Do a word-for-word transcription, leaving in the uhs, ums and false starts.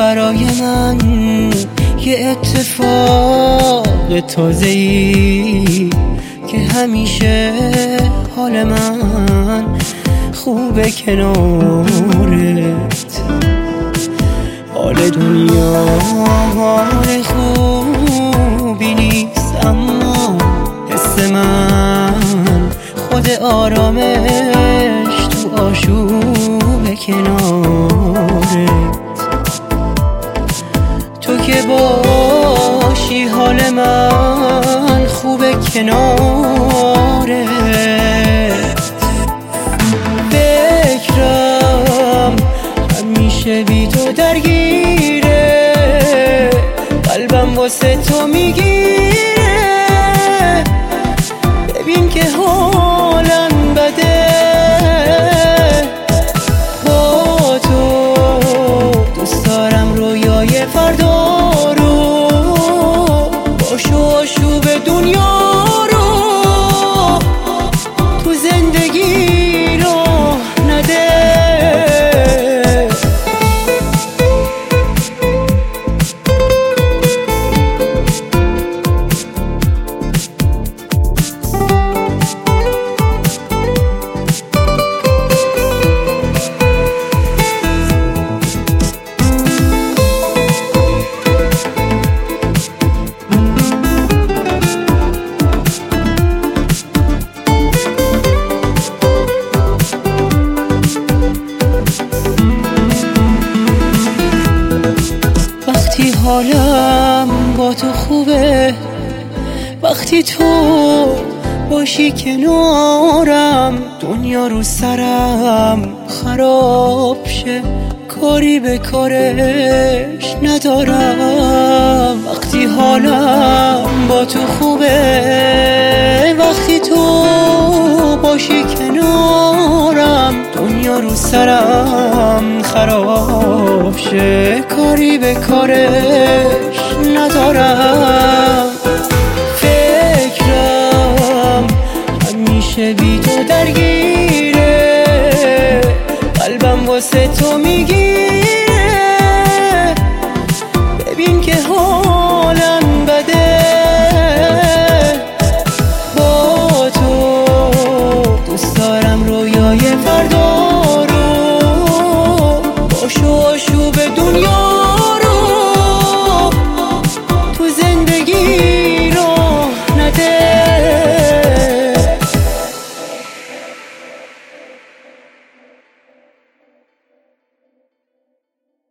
برای من یه اتفاق تازه‌ای که همیشه حال من خوبه کنارت. حال دنیا حال خوبی نیست، اما حس من خود آرامش تو آشوب کنارت. تو که باشی حال من خوبه کنارت. فکرم همیشه بی تو درگیره، قلبم واسه تو میگیره. ببین که حالم بده با تو، دوست دارم رویای فردا رو باش و آشوب دنیا رو تو زندگی رو نده. وقتی حالم با تو خوبه، وقتی تو باشی کنارم، دنیا رو سرم خراب شه کاری به کارش ندارم. وقتی حالم با تو خوبه، وقتی تو باشی کنارم، دنیا رو سرم خراب شه کاری به کارش ندارم. فکرم همیشه بی تو درگیره، قلبم واسه تو میگه